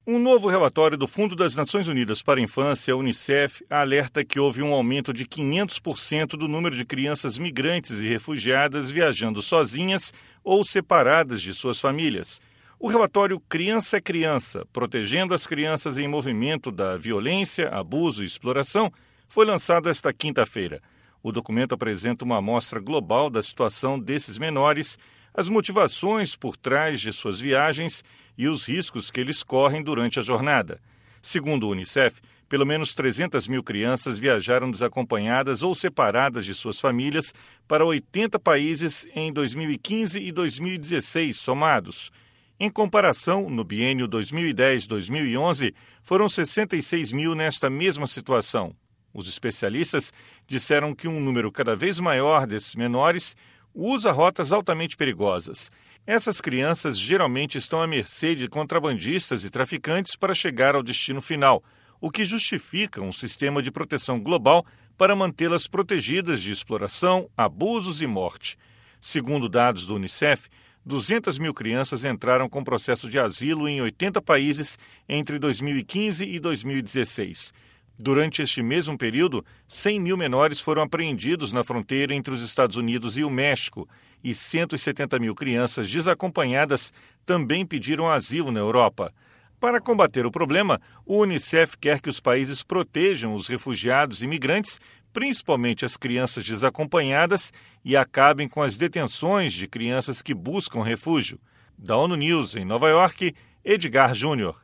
Um novo relatório do Fundo das Nações Unidas para a Infância, Unicef, alerta que houve um aumento de 500% do número de crianças migrantes e refugiadas viajando sozinhas ou separadas de suas famílias. O relatório Criança é Criança, protegendo as crianças em movimento da violência, abuso e exploração, foi lançado esta quinta-feira. O documento apresenta uma amostra global da situação desses menores, as motivações por trás de suas viagens e os riscos que eles correm durante a jornada. Segundo o Unicef, pelo menos 300 mil crianças viajaram desacompanhadas ou separadas de suas famílias para 80 países em 2015 e 2016 somados. Em comparação, no biênio 2010-2011, foram 66 mil nesta mesma situação. Os especialistas disseram que um número cada vez maior desses menores usa rotas altamente perigosas. Essas crianças geralmente estão à mercê de contrabandistas e traficantes para chegar ao destino final, o que justifica um sistema de proteção global para mantê-las protegidas de exploração, abusos e morte. Segundo dados do Unicef, 200 mil crianças entraram com processo de asilo em 80 países entre 2015 e 2016. Durante este mesmo período, 100 mil menores foram apreendidos na fronteira entre os Estados Unidos e o México e 170 mil crianças desacompanhadas também pediram asilo na Europa. Para combater o problema, o Unicef quer que os países protejam os refugiados e imigrantes, principalmente as crianças desacompanhadas, e acabem com as detenções de crianças que buscam refúgio. Da ONU News, em Nova York, Edgar Júnior.